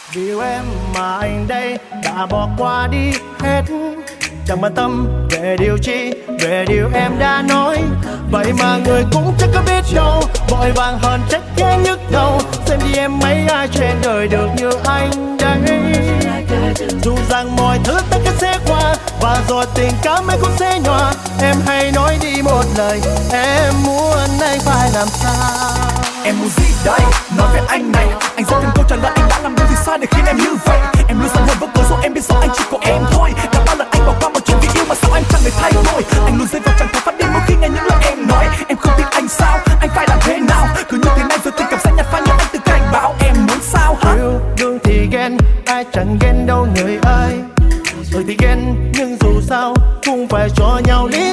Vì yêu em mà anh đây đã bỏ qua đi hết, chẳng quan tâm về điều chi, về điều em đã nói. Vậy mà người cũng chẳng có biết đâu, vội vàng hơn trách ghé nhức đầu. Xem đi em mấy ai trên đời được như anh đây. Dù rằng mọi thứ tất cả sẽ qua, và rồi tình cảm em cũng sẽ nhòa. Em hãy nói đi một lời, em muốn anh phải làm sao. Em muốn gì đây, nói với anh này. Anh sẽ tìm câu trả lời, anh đã làm điều gì sai để khiến em như vậy. Em luôn sẵn hồn vô cớ dù em biết rõ anh chỉ có em thôi. Đã bao lần anh bỏ qua một chuyện vì yêu mà sao anh chẳng thể thay đổi. Anh luôn rơi vào trạng thái phát điên mỗi khi nghe những lời em nói. Em không tin anh sao, anh phải làm thế nào. Cứ như thế này rồi tình cảm sẽ nhạt phai như anh từng cảnh báo. Em muốn sao hả? Yêu đương thì ghen, ai chẳng ghen đâu người ơi. Rồi thì ghen nhưng dù sao cũng phải cho nhau lý